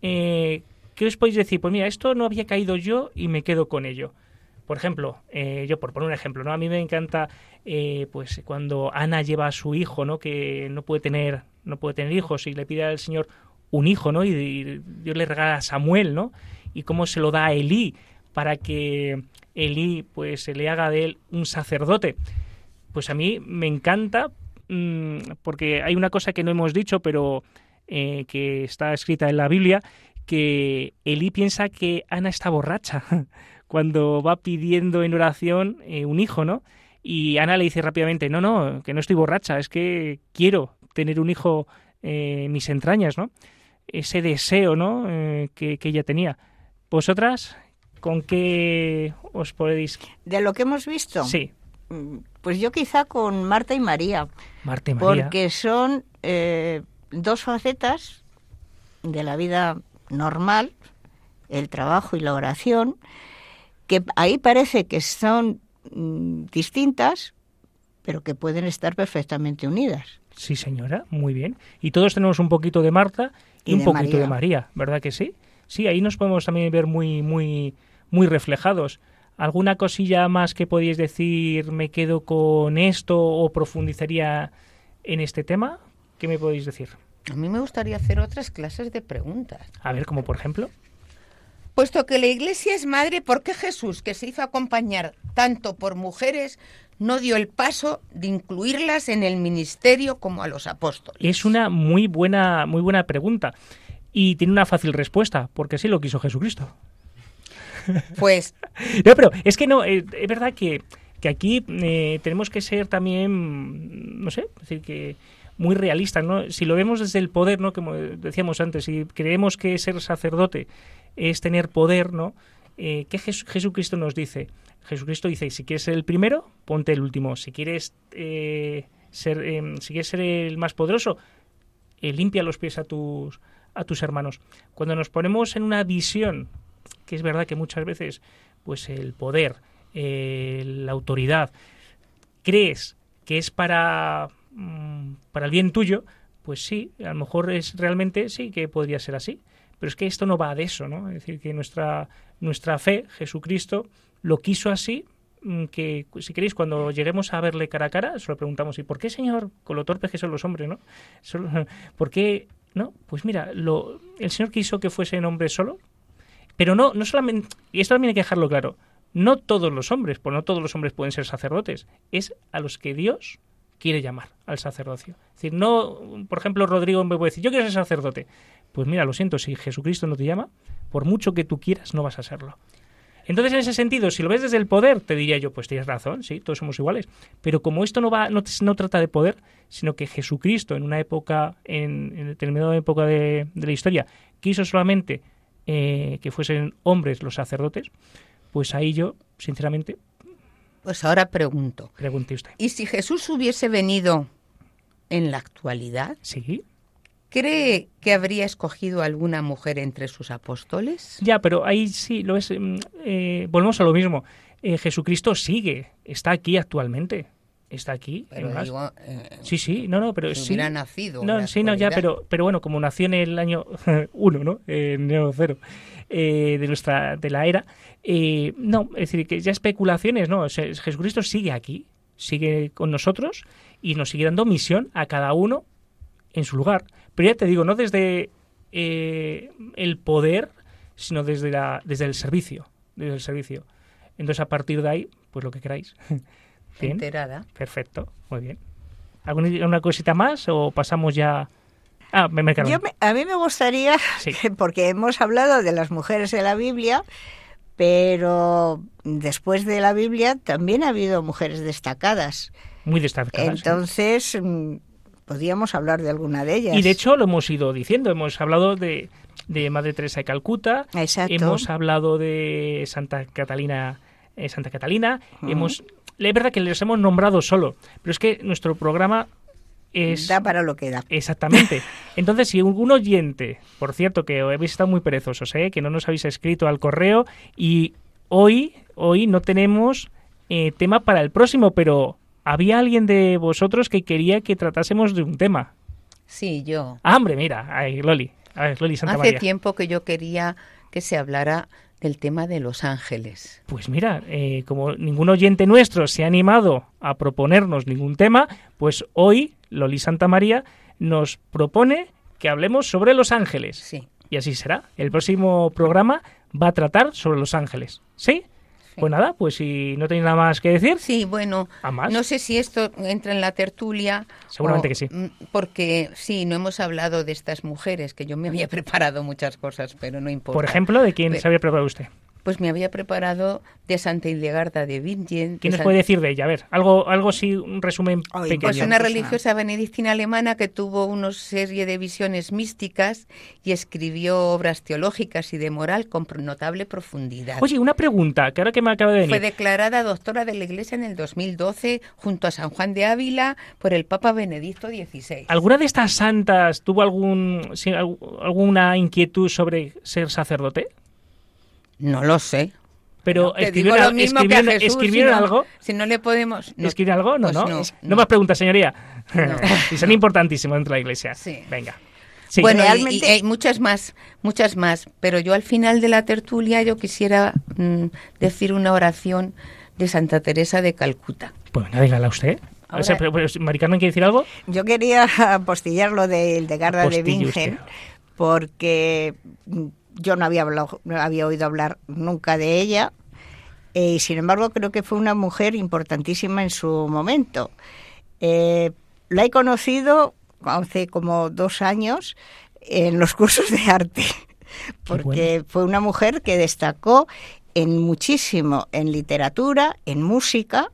eh, ¿qué os podéis decir? Pues mira, esto no había caído yo y me quedo con ello. Por ejemplo, eh, yo por poner un ejemplo, ¿no? A mí me encanta, eh, pues cuando Ana lleva a su hijo, ¿no? Que no puede tener, no puede tener hijos y le pide al Señor un hijo, ¿no? Y, y Dios le regala a Samuel, ¿no? Y cómo se lo da a Elí para que Elí, pues, se le haga de él un sacerdote. Pues a mí me encanta, mmm, porque hay una cosa que no hemos dicho, pero eh, que está escrita en la Biblia, que Elí piensa que Ana está borracha cuando va pidiendo en oración eh, un hijo, ¿no? Y Ana le dice rápidamente, no, no, que no estoy borracha, es que quiero tener un hijo eh, en mis entrañas, ¿no? Ese deseo, ¿no? Eh, que, que ella tenía. ¿Vosotras con qué os podéis...? ¿De lo que hemos visto? Sí. Pues yo quizá con Marta y María. Marta y María. Porque son eh, dos facetas de la vida normal, el trabajo y la oración, que ahí parece que son mm, distintas, pero que pueden estar perfectamente unidas. Sí, señora, muy bien. Y todos tenemos un poquito de Marta y, y un poquito María. de María, ¿verdad que sí? Sí, ahí nos podemos también ver muy, muy, muy reflejados. ¿Alguna cosilla más que podéis decir, me quedo con esto o profundizaría en este tema? ¿Qué me podéis decir? A mí me gustaría hacer otras clases de preguntas. A ver, como por ejemplo... Puesto que la Iglesia es madre, ¿por qué Jesús, que se hizo acompañar tanto por mujeres, no dio el paso de incluirlas en el ministerio como a los apóstoles? Es una muy buena, muy buena pregunta y tiene una fácil respuesta, porque así lo quiso Jesucristo. Pues... no, pero es que no, eh, es verdad que, que aquí eh, tenemos que ser también, no sé, es decir, que muy realistas, ¿no? Si lo vemos desde el poder, ¿no? Como decíamos antes, si creemos que ser sacerdote es tener poder, ¿no? Eh, ¿Qué Jes- Jesucristo nos dice? Jesucristo dice, si quieres ser el primero, ponte el último. Si quieres eh, ser eh, si quieres ser el más poderoso, eh, limpia los pies a tus, a tus hermanos. Cuando nos ponemos en una visión, que es verdad que muchas veces pues el poder, eh, la autoridad, crees que es para, mm, para el bien tuyo, pues sí, a lo mejor es realmente sí que podría ser así. Pero es que esto no va de eso, ¿no? Es decir, que nuestra, nuestra fe, Jesucristo, lo quiso así, que si queréis, cuando lleguemos a verle cara a cara, se lo preguntamos, ¿y por qué, Señor? Con lo torpes que son los hombres, ¿no? ¿Por qué? ¿No? Pues mira, lo, el Señor quiso que fuese un hombre solo, pero no, no solamente, y esto también hay que dejarlo claro, no todos los hombres, pues no todos los hombres pueden ser sacerdotes, es a los que Dios quiere llamar al sacerdocio. Es decir, no, por ejemplo, Rodrigo me puede decir, yo quiero ser sacerdote. Pues mira, lo siento, si Jesucristo no te llama, por mucho que tú quieras, no vas a serlo. Entonces, en ese sentido, si lo ves desde el poder, te diría yo, pues tienes razón, sí, todos somos iguales. Pero como esto no va, no, no trata de poder, sino que Jesucristo, en una época, en, en determinada época de, de la historia, quiso solamente eh, que fuesen hombres los sacerdotes, pues ahí yo, sinceramente, Pues ahora pregunto. Pregunte usted. ¿Y si Jesús hubiese venido en la actualidad? Sí. ¿Cree que habría escogido alguna mujer entre sus apóstoles? Ya, pero ahí sí lo es. Eh, volvemos a lo mismo. Eh, Jesucristo sigue, está aquí actualmente. Está aquí. Pero digo, eh, sí, sí, no, no, pero si sí. hubiera nacido. No, sí, no, ya, pero, pero bueno, como nació en el año uno, ¿no? En el año cero eh, de nuestra, de la era. Eh, no, es decir, que ya especulaciones, no. O sea, Jesucristo sigue aquí, sigue con nosotros y nos sigue dando misión a cada uno en su lugar. Pero ya te digo, no desde eh, el poder, sino desde la, desde el servicio, desde el servicio. Entonces, a partir de ahí, pues lo que queráis. Bien. Enterada. Perfecto, muy bien. ¿Alguna cosita más o pasamos ya? Ah, me, me Yo me, a mí me gustaría, sí. porque hemos hablado de las mujeres de la Biblia, pero después de la Biblia también ha habido mujeres destacadas. Muy destacadas. Entonces, sí. podríamos hablar de alguna de ellas. Y de hecho lo hemos ido diciendo, hemos hablado de, de Madre Teresa de Calcuta, Exacto. hemos hablado de Santa Catalina, eh, Santa Catalina, uh-huh. hemos... Es verdad que les hemos nombrado solo, pero es que nuestro programa es... Da para lo que da. Exactamente. Entonces, si algún oyente, por cierto, que habéis estado muy perezosos, ¿eh? que no nos habéis escrito al correo, y hoy, hoy no tenemos eh, tema para el próximo, pero había alguien de vosotros que quería que tratásemos de un tema. Sí, yo. Ah, hombre, mira, ay, Loli. A ver, Loli Santa Hace María. tiempo que yo quería que se hablara del tema de los ángeles. Pues mira, eh, como ningún oyente nuestro se ha animado a proponernos ningún tema, pues hoy Loli Santa María nos propone que hablemos sobre los ángeles. Sí. Y así será. El próximo programa va a tratar sobre los ángeles. ¿Sí? Sí. Pues nada, pues si no tenéis nada más que decir. Sí, bueno, no sé si esto entra en la tertulia. Seguramente o, que sí. Porque sí, no hemos hablado de estas mujeres, que yo me había preparado muchas cosas, pero no importa. Por ejemplo, ¿de quién pero, se había preparado usted? Pues me había preparado de Santa Hildegarda de Bingen. ¿Quién nos San... puede decir de ella? A ver, algo, algo sí, un resumen Ay, pequeño. Pues una religiosa benedictina alemana que tuvo una serie de visiones místicas y escribió obras teológicas y de moral con notable profundidad. Oye, una pregunta, que ahora que me acaba de venir. Fue declarada doctora de la Iglesia en el dos mil doce junto a San Juan de Ávila por el Papa Benedicto dieciséis. ¿Alguna de estas santas tuvo algún sí, alguna inquietud sobre ser sacerdote? No lo sé. Pero no, escribieron, mismo escribieron, que a Jesús, ¿escribieron si no, algo? Si no le podemos... No, ¿Escribieron algo? No, pues no. No, no. no. más preguntas, señoría. No. Y son importantísimos dentro de la Iglesia. Sí. Venga. Sí. Bueno, realmente... y, y hay muchas más, muchas más. Pero yo al final de la tertulia yo quisiera mm, decir una oración de Santa Teresa de Calcuta. Pues venga, dígala usted. Ahora, o sea, pero, pero, ¿Mari Carmen quiere decir algo? Yo quería apostillar lo de Hildegarda de Bingen, porque yo no había, hablado, no había oído hablar nunca de ella, eh, y sin embargo creo que fue una mujer importantísima en su momento. Eh, la he conocido hace como dos años en los cursos de arte, porque bueno. fue una mujer que destacó en muchísimo, en literatura, en música,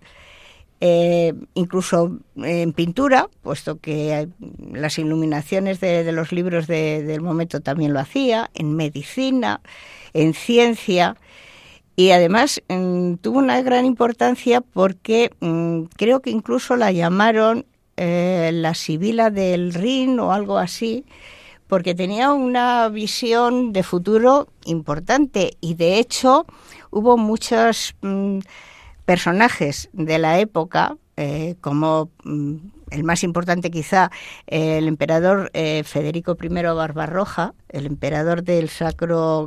Eh, incluso en pintura, puesto que las iluminaciones de, de los libros de, del momento también lo hacía, en medicina, en ciencia, y además mm, tuvo una gran importancia porque mm, creo que incluso la llamaron eh, la Sibila del Rin o algo así, porque tenía una visión de futuro importante, y de hecho hubo muchos... Mm, personajes de la época, eh, como mm, el más importante quizá, eh, el emperador eh, Federico primero Barbarroja, el emperador del Sacro...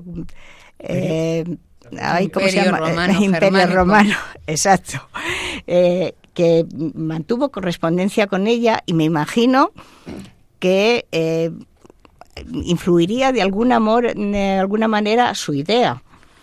Eh, ay, ¿cómo Imperio se llama? Romano, Imperio Romano, exacto, eh, que mantuvo correspondencia con ella, y me imagino que eh, influiría de alguna, amor, de alguna manera su idea.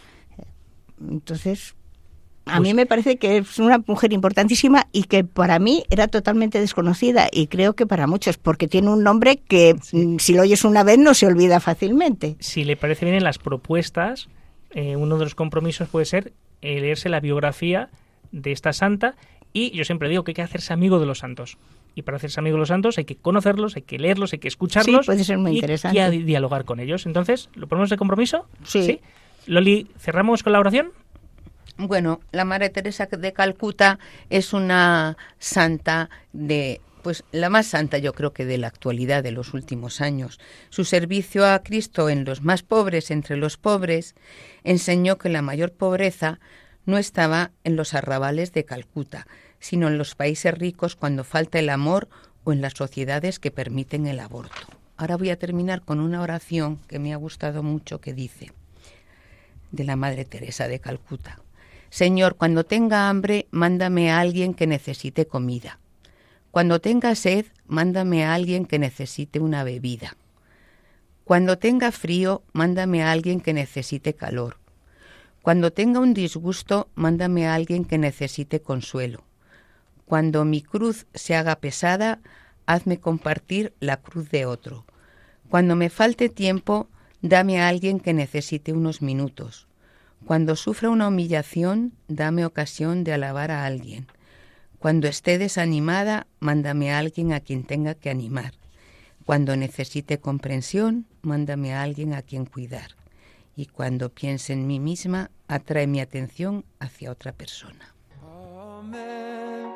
Entonces... A mí me parece que es una mujer importantísima y que para mí era totalmente desconocida, y creo que para muchos, porque tiene un nombre que sí. si lo oyes una vez no se olvida fácilmente. Si le parece bien en las propuestas, eh, uno de los compromisos puede ser eh, leerse la biografía de esta santa, y yo siempre digo que hay que hacerse amigo de los santos. Y para hacerse amigo de los santos hay que conocerlos, hay que leerlos, hay que escucharlos. Sí, puede ser muy y, interesante. Y a dialogar con ellos. Entonces, ¿lo ponemos de compromiso? Sí. ¿Sí? Loli, ¿cerramos con la oración? Bueno, la Madre Teresa de Calcuta es una santa de, pues la más santa yo creo que de la actualidad de los últimos años. Su servicio a Cristo en los más pobres, entre los pobres, enseñó que la mayor pobreza no estaba en los arrabales de Calcuta, sino en los países ricos cuando falta el amor o en las sociedades que permiten el aborto. Ahora voy a terminar con una oración que me ha gustado mucho que dice, de la Madre Teresa de Calcuta. Señor, cuando tenga hambre, mándame a alguien que necesite comida. Cuando tenga sed, mándame a alguien que necesite una bebida. Cuando tenga frío, mándame a alguien que necesite calor. Cuando tenga un disgusto, mándame a alguien que necesite consuelo. Cuando mi cruz se haga pesada, hazme compartir la cruz de otro. Cuando me falte tiempo, dame a alguien que necesite unos minutos. Cuando sufra una humillación, dame ocasión de alabar a alguien. Cuando esté desanimada, mándame a alguien a quien tenga que animar. Cuando necesite comprensión, mándame a alguien a quien cuidar. Y cuando piense en mí misma, atrae mi atención hacia otra persona. Amen.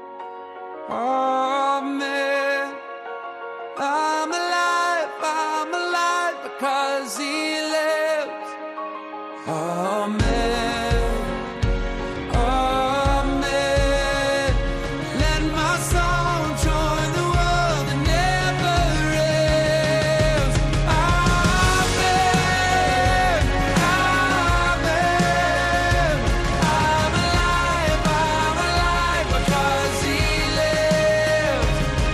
Amen. I'm alive, I'm alive because he lives. Amen. Amen. Let my soul join the world that never ends. Amen. Amen. I'm alive, I'm alive because he lives.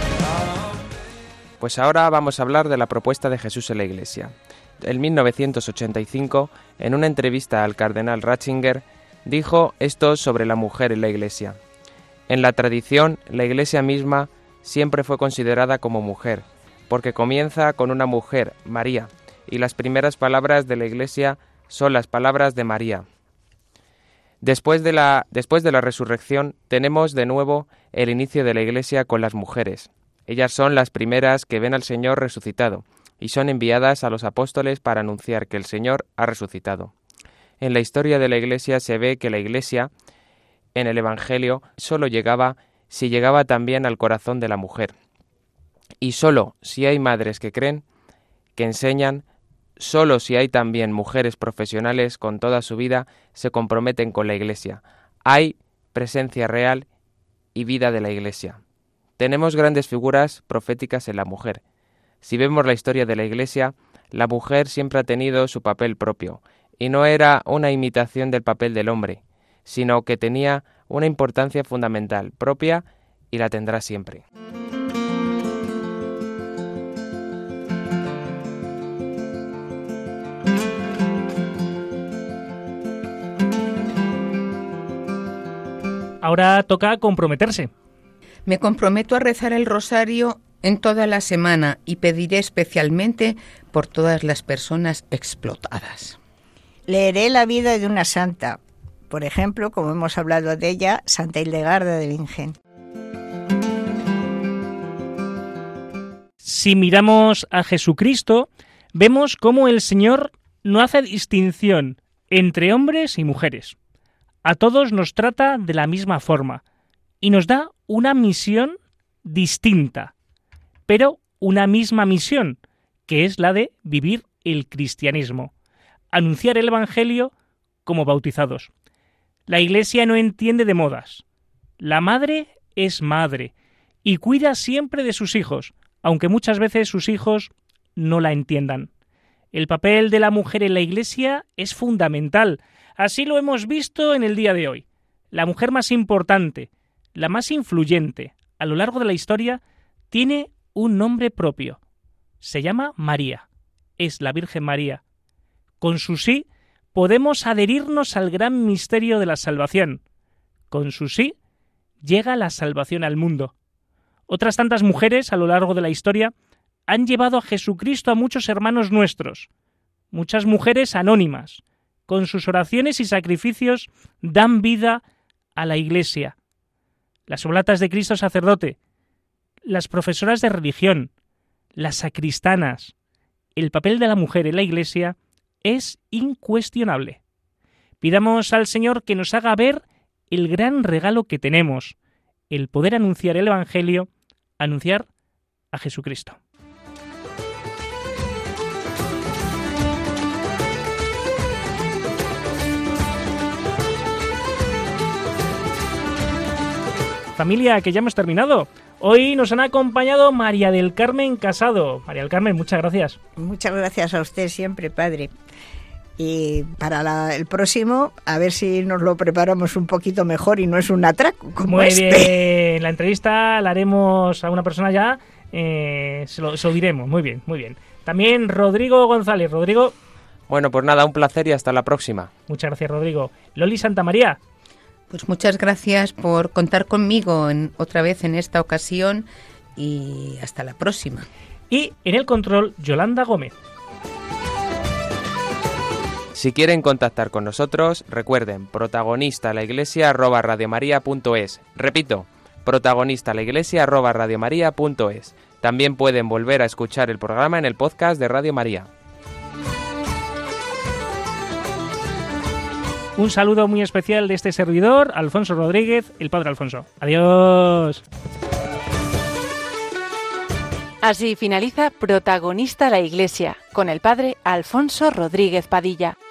Pues ahora vamos a hablar de la propuesta de Jesús en la Iglesia. En mil novecientos ochenta y cinco, en una entrevista al cardenal Ratzinger, dijo esto sobre la mujer en la Iglesia. En la tradición, la Iglesia misma siempre fue considerada como mujer, porque comienza con una mujer, María, y las primeras palabras de la Iglesia son las palabras de María. Después de la, después de la resurrección, tenemos de nuevo el inicio de la Iglesia con las mujeres. Ellas son las primeras que ven al Señor resucitado, y son enviadas a los apóstoles para anunciar que el Señor ha resucitado. En la historia de la Iglesia se ve que la Iglesia, en el Evangelio, solo llegaba si llegaba también al corazón de la mujer. Y solo si hay madres que creen, que enseñan, solo si hay también mujeres profesionales con toda su vida, se comprometen con la Iglesia. Hay presencia real y vida de la Iglesia. Tenemos grandes figuras proféticas en la mujer. Si vemos la historia de la Iglesia, la mujer siempre ha tenido su papel propio, y no era una imitación del papel del hombre, sino que tenía una importancia fundamental, propia, y la tendrá siempre. Ahora toca comprometerse. Me comprometo a rezar el rosario en toda la semana y pediré especialmente por todas las personas explotadas. Leeré la vida de una santa, por ejemplo, como hemos hablado de ella, Santa Hildegarda de Bingen. Si miramos a Jesucristo, vemos cómo el Señor no hace distinción entre hombres y mujeres. A todos nos trata de la misma forma y nos da una misión distinta, pero una misma misión, que es la de vivir el cristianismo, anunciar el Evangelio como bautizados. La Iglesia no entiende de modas. La madre es madre y cuida siempre de sus hijos, aunque muchas veces sus hijos no la entiendan. El papel de la mujer en la Iglesia es fundamental. Así lo hemos visto en el día de hoy. La mujer más importante, la más influyente a lo largo de la historia, tiene un nombre propio. Se llama María. Es la Virgen María. Con su sí podemos adherirnos al gran misterio de la salvación. Con su sí llega la salvación al mundo. Otras tantas mujeres a lo largo de la historia han llevado a Jesucristo a muchos hermanos nuestros. Muchas mujeres anónimas, con sus oraciones y sacrificios, dan vida a la Iglesia. Las oblatas de Cristo sacerdote, las profesoras de religión, las sacristanas. El papel de la mujer en la Iglesia es incuestionable. Pidamos al Señor que nos haga ver el gran regalo que tenemos, el poder anunciar el Evangelio, anunciar a Jesucristo. Familia, que ya hemos terminado. Hoy nos han acompañado María del Carmen Casado. María del Carmen, muchas gracias. Muchas gracias a usted siempre, padre. Y para la, el próximo, a ver si nos lo preparamos un poquito mejor y no es un atraco como Muy este. bien, la entrevista la haremos a una persona ya, eh, se, lo, se lo diremos. Muy bien, muy bien. También Rodrigo González. Rodrigo. Bueno, pues nada, un placer y hasta la próxima. Muchas gracias, Rodrigo. Loli Santamaría. Pues muchas gracias por contar conmigo en, otra vez en esta ocasión y hasta la próxima. Y en el control, Yolanda Gómez. Si quieren contactar con nosotros, recuerden protagonista la iglesia arroba radiomaria punto es. Repito, protagonista la iglesia arroba radiomaria punto es. También pueden volver a escuchar el programa en el podcast de Radio María. Un saludo muy especial de este servidor, Alfonso Rodríguez, el Padre Alfonso. Adiós. Así finaliza Protagonista la Iglesia, con el Padre Alfonso Rodríguez Padilla.